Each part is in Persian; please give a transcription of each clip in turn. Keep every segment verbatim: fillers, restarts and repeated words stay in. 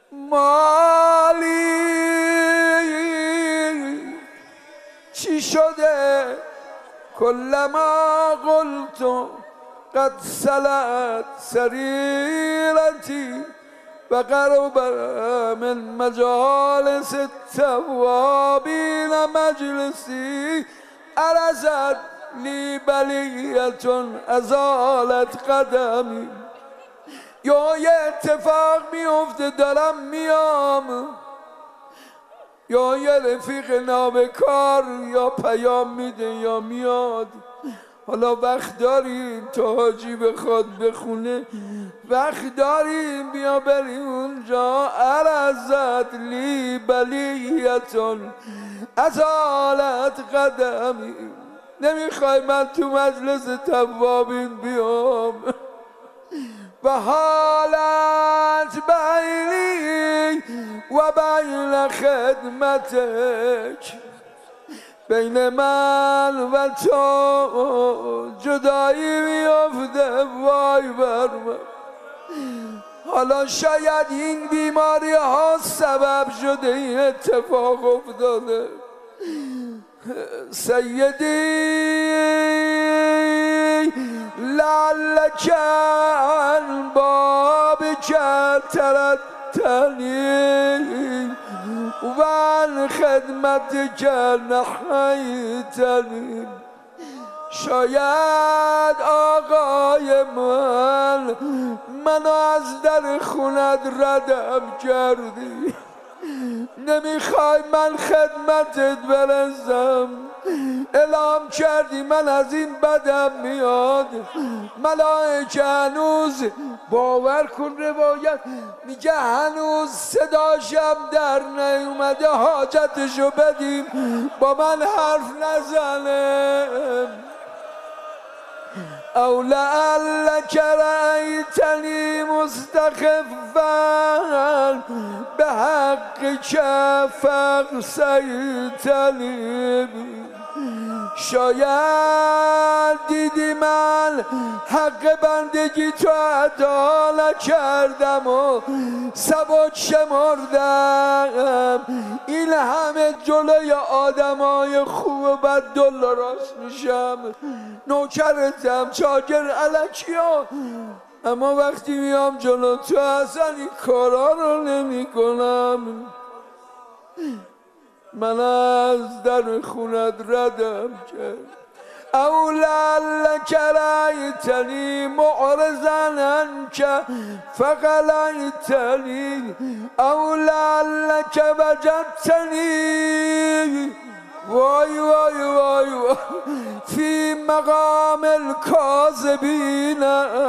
مالی چی شده کلما قلت قد سلت سریرتی و قرب من مجالس التوابین مجلسی عرضت لی بلیتون ازالت قدمی. یا یه اتفاق میفته دارم میام، یا یه رفیق نابکار یا پیام میده یا میاد. حالا وقت داریم تا حاجی بخواد بخونه، وقت داریم بیا بریم اونجا. عرضت لی بلیتون ازالت قدمی. نمیخوای من تو مجلس توابین بیام و حالت بینی و بین خدمتک، بین من و تو جدایی میفته. وای بر من. حالا شاید این بیماری ها سبب شده این اتفاق افتاده. سیدی لعلک عن بابک تردنی و عن خدمتک نحیتنی. شاید آقای من منو از در خونت ردم کردی، نمیخوای من خدمتت برسم، اعلام کردی من از این بدم میاد. ملائکه هنوز، باور کن روایت میگه هنوز صداشم در نیومده حاجتشو بدیم با من حرف نزنه. او لعلک رأیتنی مستخفا بحقک فاغسیتنی. شاید دیدی من حق بندگی تو ادا نکردم و سبک شمردم. این همه جلوی آدمای خوب و بد دل راست میشم، نوکرتم، چاکر الکی ها، اما وقتی میام جلو تو اصلا این کارا رو نمی کنم. من از در خونت ردم کرد. او لعلک رأیتنی معرضا عنک فقلیتنی او لعلک وجدتنی وای وای وای وای فی مقام الکاذبین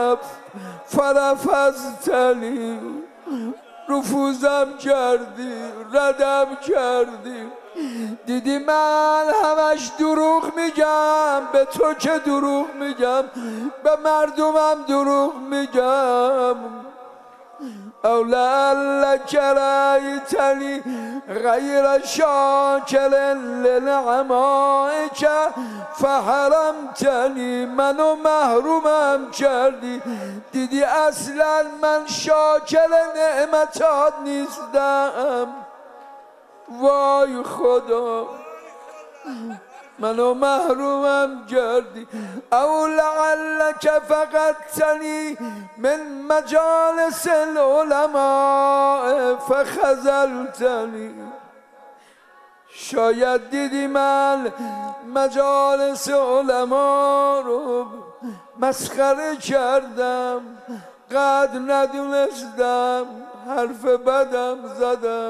فرفضتنی. رفوزم کردی، ردم کردی. دیدی من همش دروغ میگم، به تو که دروغ میگم، به مردمم دروغ میگم. او لعلک رأیتنی غیر شاکر لنعمائک فحرمتنی. منو محرومم کردی. دیدی اصلا من شاکر نعمتات نیستم. وای خدا منو محرومم کردی. او لعلک فقدتنی من مجالس العلماء فخذلتنی. شاید دیدی من مجالس علما رو مسخره کردم، قدر ندونستم، حرف بدم زدم.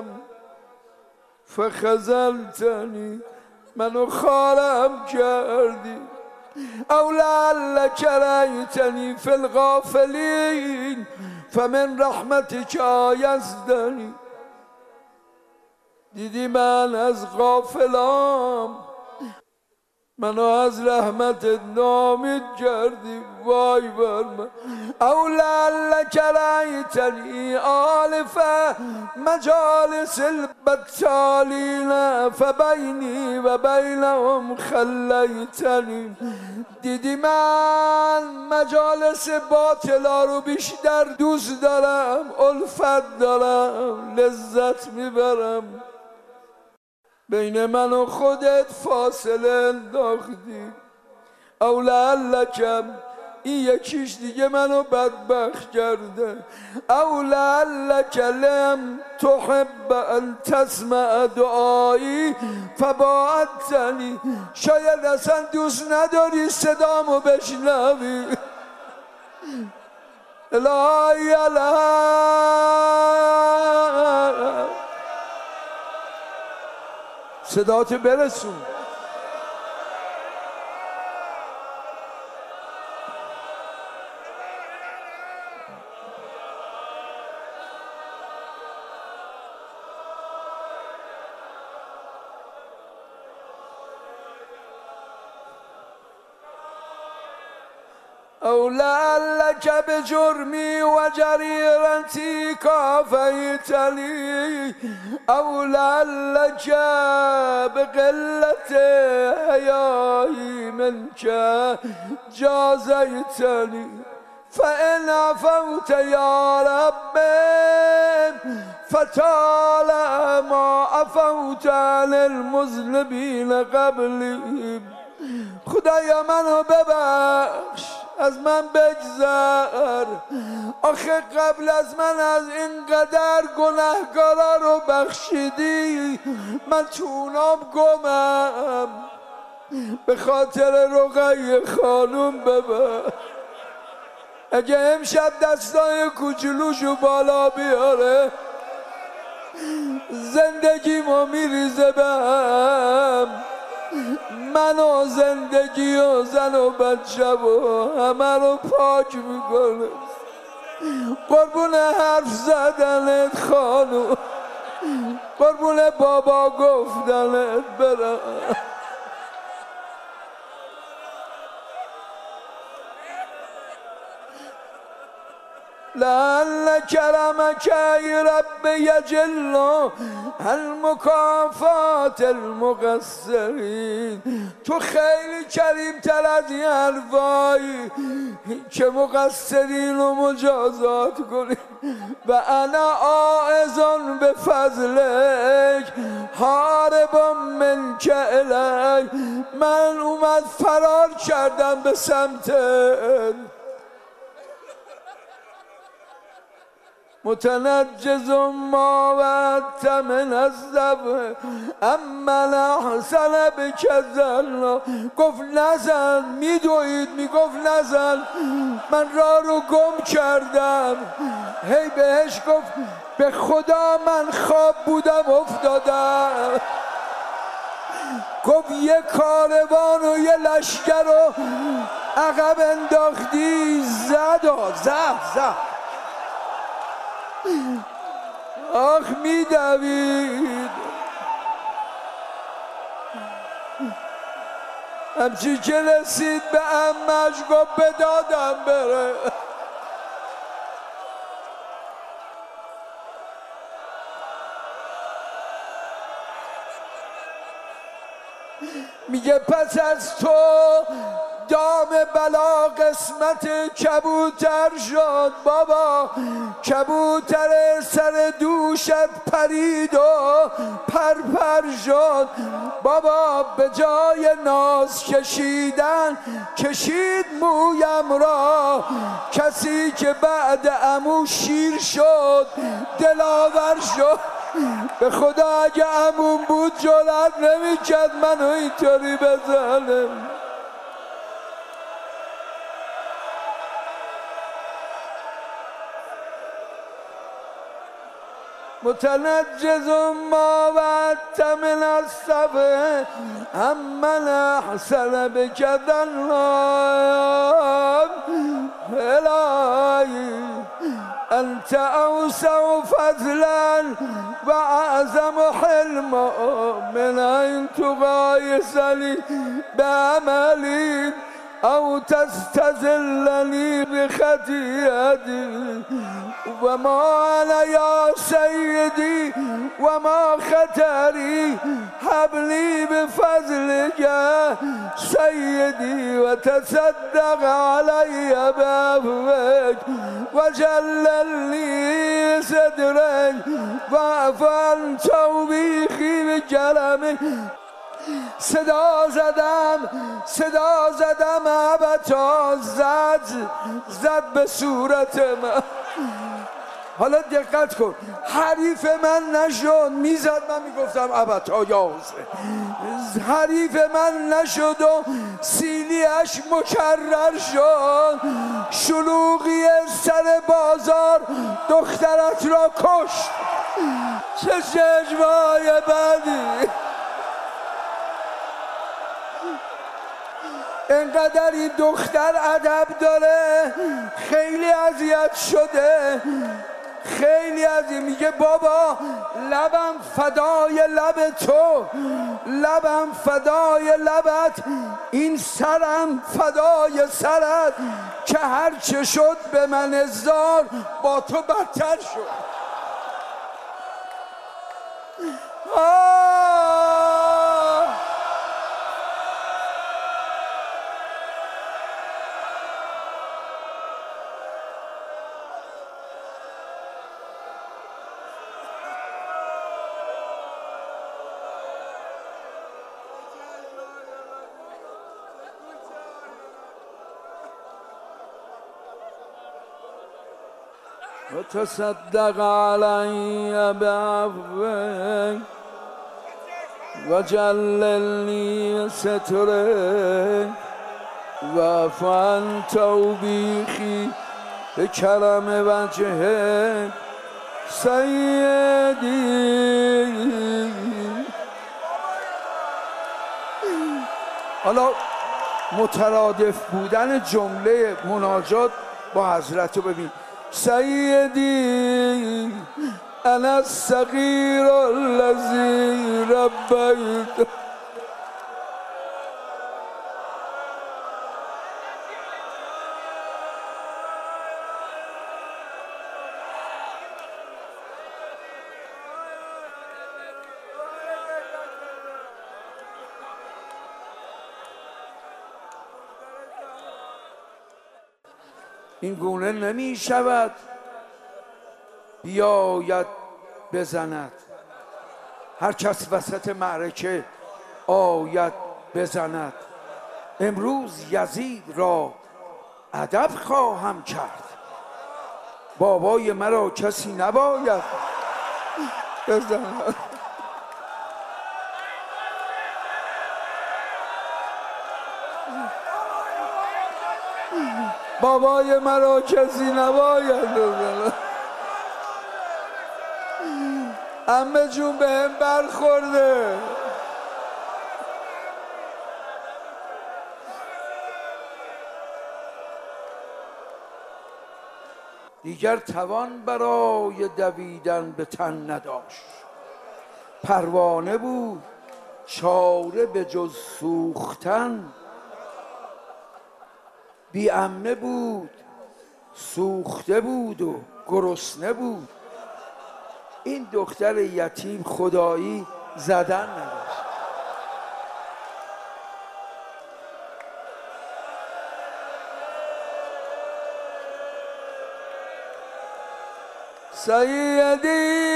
فخذلتنی، منو خارم کردی. او لعلک رأیتنی فی الغافلین فمن رحمتک آیزدنی. دیدی من از غافلام منو از رحمتت نامید کردی، وای بر من. او لعلک رأیتنی آلف مجالس البطالین فبینی و بینهم خلیتنی. دیدی من مجالس باطلا رو بیشتر دوست دارم، الفت دارم، لذت میبرم. بین من و خودت فاصله انداختی. او لعلکم این یکیش دیگه منو بدبخت کرده. او لعلک لم تحب ان تسمع دعایی فباعدتنی. شاید اصلا دوست نداری صدامو بشنوی. الهی الهی صداتو برسون. او لعلک بجرمی و جریرتی کافیتنی. او لعلک بقلت حیایی منک جازیتنی. فإن عفوت یا رب فطال ما عفوت عن المذنبین قبلی. خدایا منو ببخش، از من بگذر. آخه قبل از من از اینقدر گناهکارا رو بخشیدی، من تو اونام گمم. به خاطر رقیه خانوم ببخش. اگه امشب دستای کوچولوشو بالا بیاره زندگیمو میریزه به هم. من و زندگی و زن و بچه و همه رو پاک میکنه. قربون حرف زدنت خانو، قربون بابا گفتنت برم. لعل کرمک ای رب یجل المکافات المقصرین. تو خیلی کریم تر از این حرفایی که مقصرین رو مجازات کنی. و انا عائزون به فضلک حاربم منک الیک. من اومد فرار کردم به سمتت، متنجز ما وعدت من الذبح اما احسن بک ظنا. گفت نزن، میدوید میگفت نزن. من راه رو گم کردم. هی بهش گفت به خدا من خواب بودم افتادم. گفت یه کاروان و یه لشکر رو عقب انداختی. زد زد زد آخ میدوید. همچی که رسید به امش گفت به دادم بره. میگه پس از تو دام بلا قسمت کبوتر شد. بابا کبوتر سر دوشت پرید و پرپر شد. بابا به جای ناز کشیدن کشید مویم را. کسی که بعد عمو شیر شد دلاور شد. به خدا اگه عموم بود جرأت نمی‌کرد منو اینطوری بزنه. متنجز ما وعدت من الصبر امن احسن بک ظنا. الهی أنت أوسع فضلا وأعظم حلما من أن تغايسني بعملي أو تستذلني بخطيئتي وما أنا يا سيدي وما خطري هب لي بفضلك سيدي وتصدق علي بعفوك وجلل لي صدرك واعف عن توبيخي بكرمك. صدا زدم صدا زدم ابتا زد زد به صورت من. حالا دقت کن، حریف من نشد، میزد من میگفتم ابتا یا حسین. حریف من نشد و سیلیش مکرر شد. شلوغی سر بازار دخترت را کشت. چه چشمای بدی. انقدر این دختر ادب داره، خیلی اذیت شده، خیلی اذیت. میگه بابا لبم فدای لب تو، لبم فدای لبت، این سرم فدای سرت که هر چه شد به من ازار با تو بدتر شد. آه وتصدق علي بعفوك وجللني سترك واعف عن توبيخي بكرم وجهك سيدي. حالا مترادف بودن جمله مناجات با حضرت رو ببین. سيدي أنا الصغير الذي ربيت. این گونه نمی شود بیاید بزند. هر کس وسط معرکه آید بزند. امروز یزید را ادب خواهم کرد. بابای مرا کسی نباید بزند. بابای مرا کسی نباید بزند. عمه جون به هم برخورده. دیگر توان برای دویدن به تن نداشت. پروانه بود چاره به جز سوختن. بی عمه بود سوخته بود و گرسنه بود. این دختر یتیم خدایی زدن نداشت. سیدی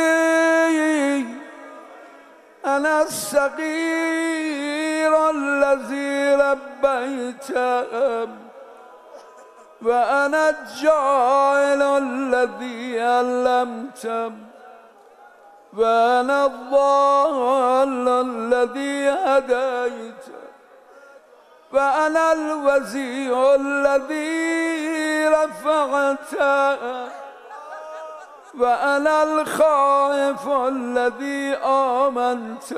انا الصغیر الذی ربیتم و انا الجاهل الذی علمتم و انا الضال الذی هدیتم و انا الوزیر الذی رفعتم و انا الخائف الذی آمنت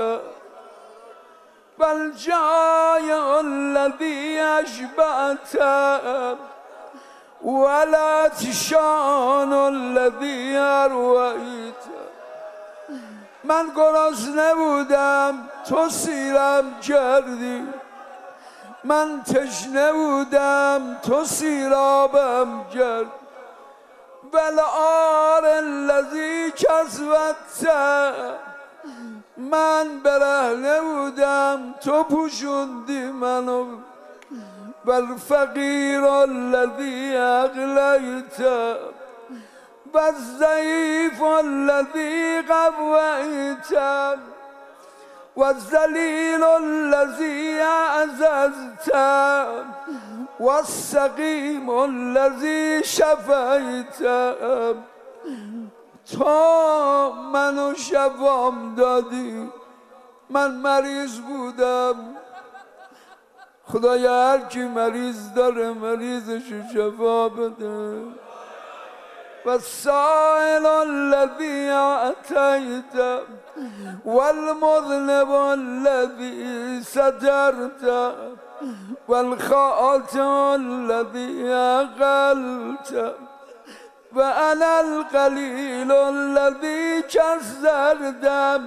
و الجائع الذی اشبعت والعطشان الذي ارویت. من گرسنه بودم تو سیرم کردی، من تشنه بودم تو سیرابم کرد. والعار الذی کسوت، من برهنه بودم تو پوشوندی منو. والفقیر الذی اغنیت، والضعیف الذی قویت، والذلیل الذی اعززت، والسقیم الذی شفیت. تو منو شفام دادی، من مریض بودم. خدایا هر کی مریض داره مریضشو شفا بده. والسائل الذی اعطیت، والمذنب الذی سترت، والخاطئ الذی عقلت، وانا القلیل الذی کسرت،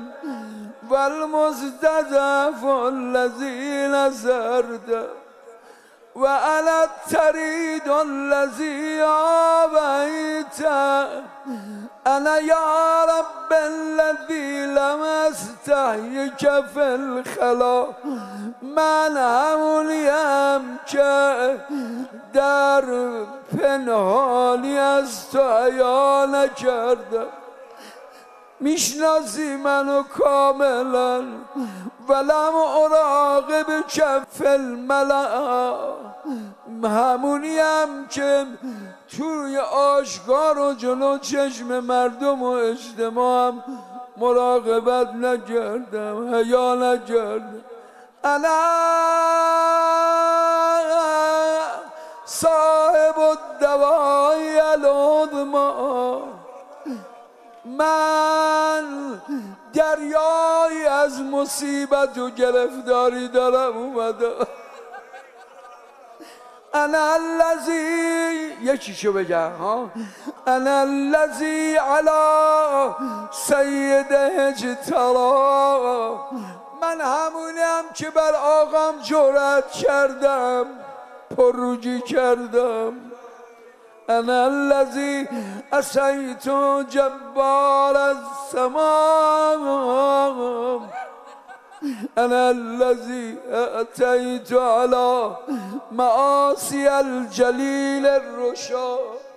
والمستضعف الذی نصرت، وانا الطرید الذی آویت. انا یا رب الذی لم استحیک فی الخلا. من همونیم که در پنهانی از تو حیا نکردم. میشناسی منو کاملا. ولم اراقب کف الملأ، همونیم که توی آشکار و جلو چشم مردم و اجتماع هم مراقبت نکردم، حیا نکردم. انا صاحب الدواء العظمی، من دریایی از مصیبت و گرفتاری دارم اومده. انا الذی، یکیشو بگم ها، انا الذی علی سید اجترا. من همونم که بر آقام جرأت کردم، پرروجی کردم. انا الذی عصیت جبار السماء، انا الذی اتیت علی معاصی الجلیل الرشاد.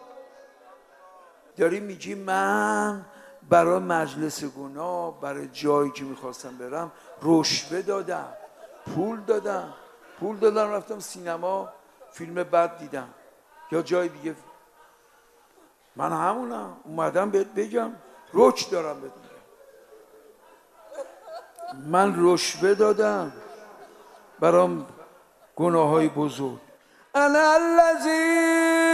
داری میگی من برای مجلس گناه، برای جایی که میخواستم برم رشوه دادم، پول دادم، پول دادم رفتم سینما فیلم بد دیدم یا جای دیگه. من همونم، اومدم بهت بگم، رک دارم بهت میگم. من رشوه دادم برام گناه های بزرگ. انا الذی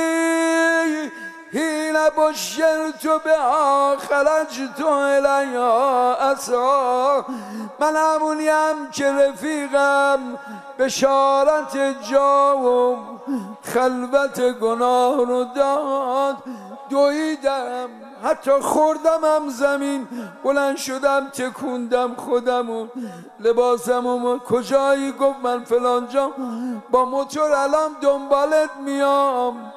حین بشرت بها خرجت الیها اسعی. من همونیم که رفیقم بشارت جا و خلوت گناه رو داد. دویدم، حتی خوردم هم زمین، بلند شدم تکوندم خودمو، لباسمو. کجایی؟ گفت من فلان جا، با موتور الان دنبالت میام.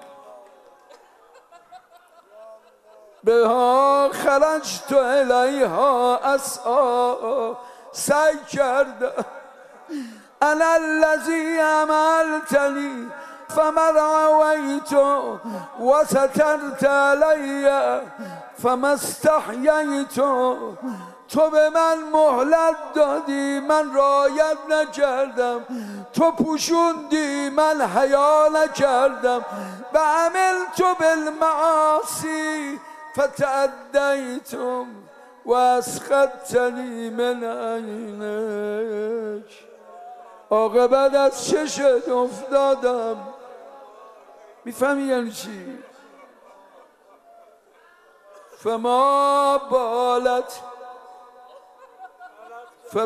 بها خرجت الیها اسعی، سعی کردم. انا الذی عملتنی فما رویت و سترت علی فما استحییت. تو به من مهلت دادی، من رعایت نکردم. تو پوشوندی، من حیا نکردم. و عملت بالمعاصی فتعدیتم و اسخطتنی من عینک. عاقبت از چشت افتادم. میفهمی یعنی چی؟ فما بالت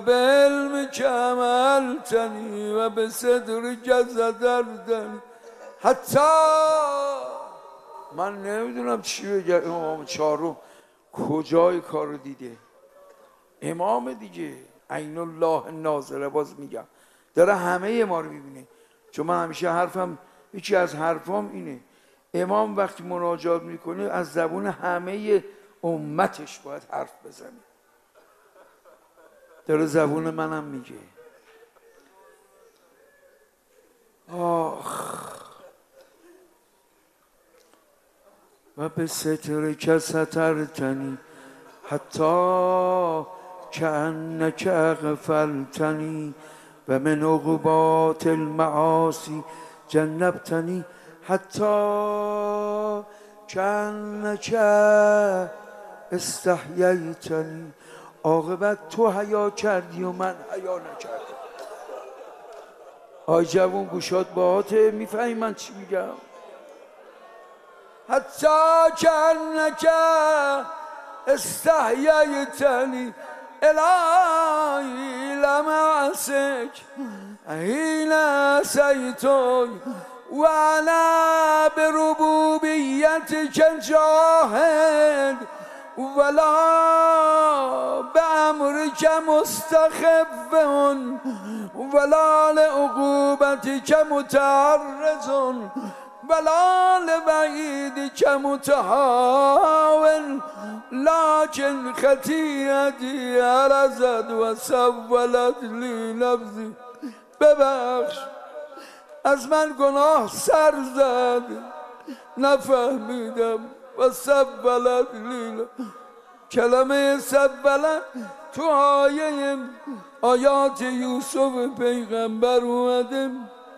فبعلمک عملتنی و بصدرک سترتنی. حتی من نمیدونم چی بگم. امام چهارم کجای کار رو دیده؟ امام دیگه، عین الله ناظره. باز میگم داره همه ما رو میبینه، چون من همیشه حرفم، یکی از حرفام اینه، امام وقتی مناجات میکنه از زبون همه امتش باید حرف بزنه. داره زبون منم میگه. آخ و به ستر که سترتنی حتی کأنک غفلتنی و من عقوبات المعاصی جنبتنی حتی کأنک استحییتنی. عاقبت تو حیا کردی و من حیا نکردم. آی جوون گوشات باهاته، میفهمی من چی میگم؟ حتی کأنک استحییتنی الهی لم أعصک حین عصیتک وأنا بربوبیتک جاهد ولا بأمرک مستخف ولا لعقوبتک متعرض ولا لوعیدک متهاون لكن خطیئتی عرضت و سولت لی نفسی. ببخش از من گناه سر زد نفهمیدم. و سولت لی کلمه سولت تو آیه آیات یوسف پیغمبر اومده.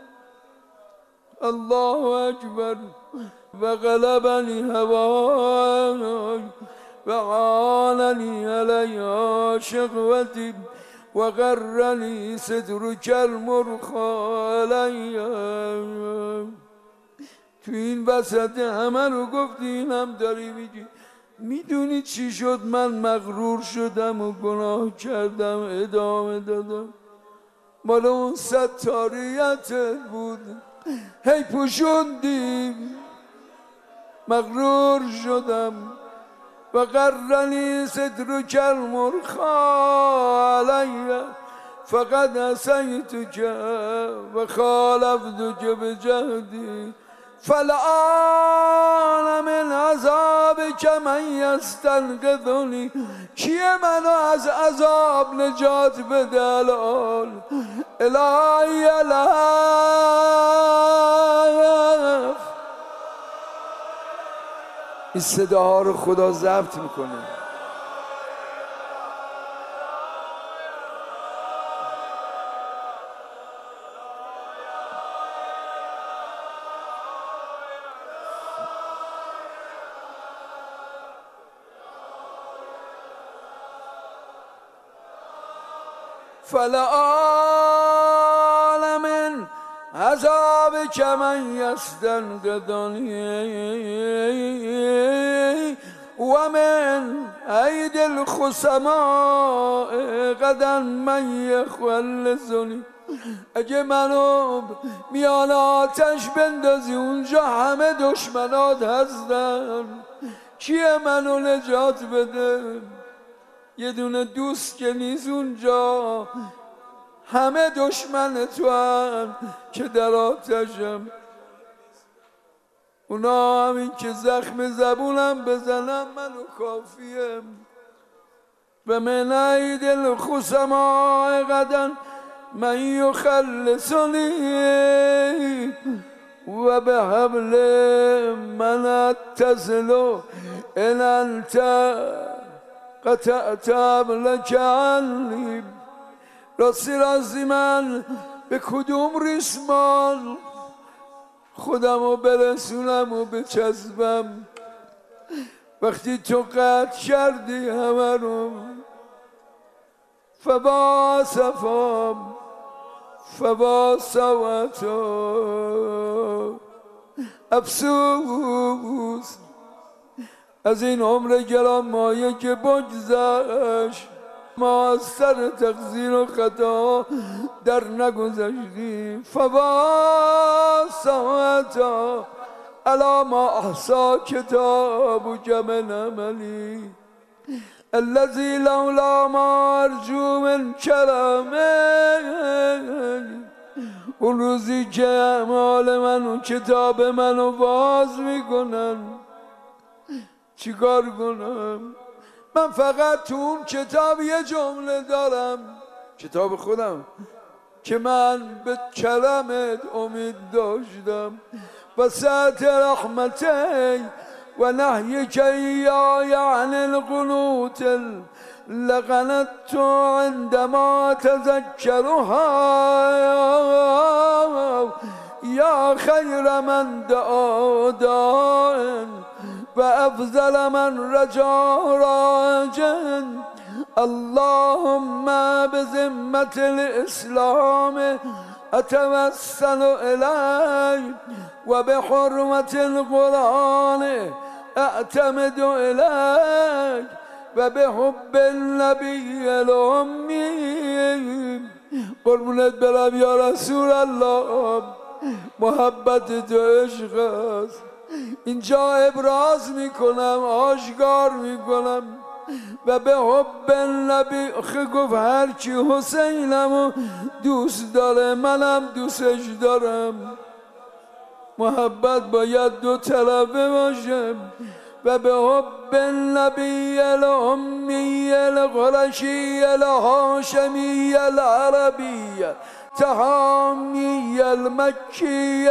الله اکبر. و غلبنی هوای و عاننی علیها شقوتی و غرنی سترک المرخی علیها. تو این وسط همه رو گفتی، این هم داری میگی. میدونی چی شد؟ من مغرور شدم و گناه کردم ادامه دادم. مال اون ستاریتت بود، هی پوشوندی. مغرور شدم. و غرنی سترک المرخی علیه فقد عصیتک و خالفتک بجهدی فالآن من عذابک من یستنقذنی. کیه منو از عذاب نجات بده الان؟ الهی الهی. این صداها رو خدا ضبط میکنه. فلآن من عذابک من یستنقذنی و من عید الخصماء غدا من یخلصنی. اگه منو میان آتش بندازی اونجا همه دشمنات هستن، کیه منو نجات بده؟ یه دونه دوست که نیست اونجا، همه دشمن تو هم که در آتشم. اونا همین که زخم زبونم بزنم منو کافیه. و من عید الخصماء غدا من یخلصنی و به حبل من اتصل ان انت قطعت حبلک عنی. راستی راستی من به کدوم ریسمان خودم رو برسونم و بچسبم وقتی تو قطع کردی همه رو؟ فبا صفام فبا سواتو افسوس از این عمر گرانمایه که بگذشت. ما از سر تقصیر و خطا در نگذشتیم. فوا ساعتا علی ما احصا کتابک من عملی الذی لولا ما ارجو من کرمه. اون روزی که اعمال منو کتاب منو باز میکنن چیکار کنم؟ من فقط تو اون کتاب یه جمله دارم، کتاب خودم، که من به کرمت امید داشتم و سعت رحمتی و نهیک ایای عن القنوت لقنت عندما تذکرها یا خیر من دعا داء و افضل من رجا راج. اللهم بذمة الاسلام اتوسل الیک و بحرمة القرآن اعتمد الیک و بحب النبی الامی. قربونت برم یا رسول الله، محبت تو عشق است. اینجا ابراز میکنم، آشکار میکنم و به حب النبی. گفت هرچی حسینمو دوست داره منم دوستش دارم. محبت باید دو طرفه باشه. و به حب النبی الامی القرشی الهاشمی العربی تهامی المکی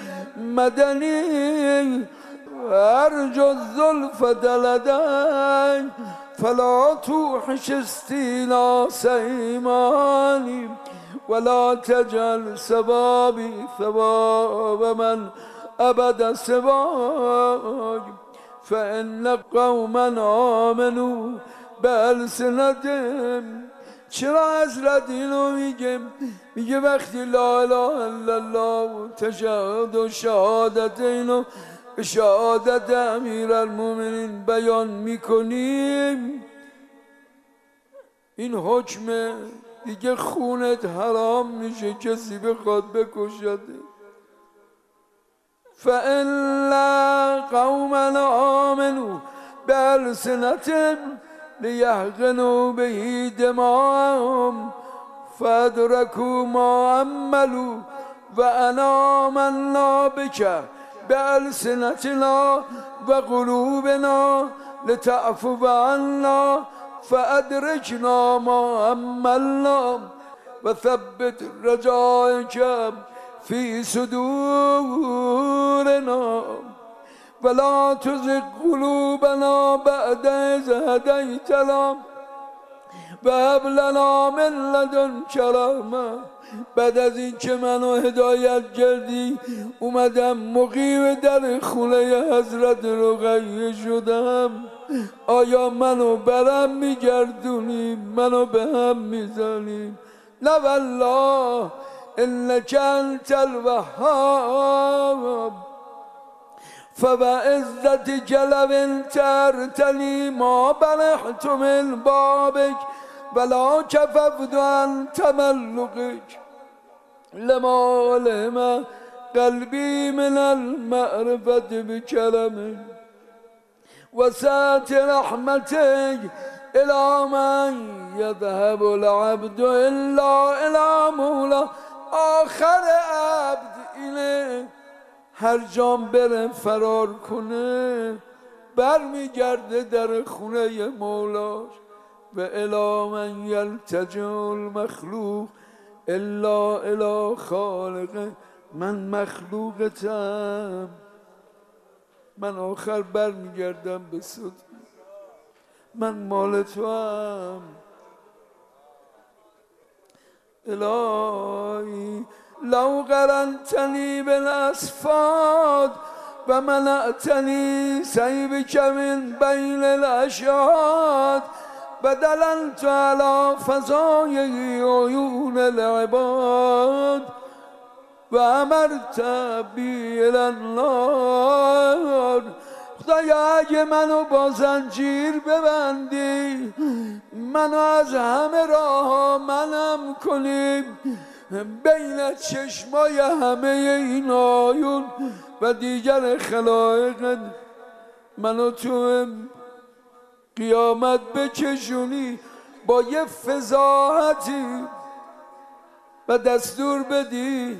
المدنی ارجو الزلفة لدی فلا توحش استیناس ایمانی ولا تجعل ثوابی ثواب من ابدا سواک فإن قوما آمنوا بألسنتهم. چرا حضرت اینو میگه؟ میگه وقتی لا اله الا الله و تشهد و شهادت اینو به شهادت امیرالمومنین بیان میکنیم، این حکم دیگه خونت حرام میشه کسی بخواد بکشده. فإلا قوما آمنوا بألسنتهم لیحقنوا به دماءهم فادرکوا ما عملوا و انا آمنا بک بألسنتنا و قلوبنا لتعفو عنا فادرکنا ما عملنا و ثبت رجائک فی صدورنا ولا تزغ قلوبنا بعد إذ هديتنا وهب لنا من لدنک رحمة. بعد از این که منو هدایت کردی اومدم مقیم در خونه حضرت رقیه شدم، آیا منو برم میگردونی؟ منو به هم میزنی؟ نه والله انک انت الوهاب فبعزتك لو انترتني ما برحت من بابك ولا كففت عن تملقك لما علم قلبي من المعرفة بكرمك وسعة رحمتك إلى من يذهب العبد إلا إلى مولاه. آخر عبد إليه هر جام بره فرار کنه برمیگرده در خونه مولاش. و الی من یلتجئ المخلوق الا الی خالقه. من مخلوقتم، من آخر برمیگردم به صدق، من مال تو هم. الهی لو قرنتنی بالاسفاد و منعتنی سیبک من بین الاشهاد و دللت علی فضای عیون العباد و امرت بی النار. خدایا اگه منو با زنجیر ببندی منو از همه راه منم کنیم بین چشمای همه این آیون و دیگر خلایق منو تو قیامت بکشونی با یه فضاحتی و دستور بدی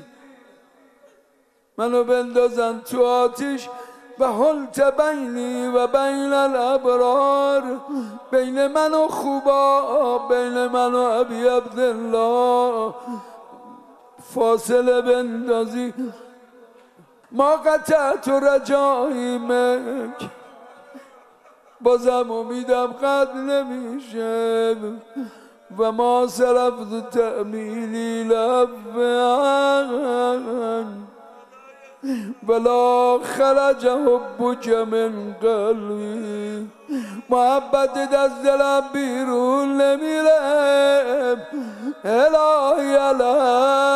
منو بندازن تو آتیش و حلت بینی و بین الابرار بین من و خوبا بین من و ابی عبدالله فاصله بندازی ما قطعت رجایی مک بازم امیدم قد نمیشه و ما صرفت تأمیلی لبن ولا خرج حبک من قلبی محبت از دلم بیرون نمیره الهی الهی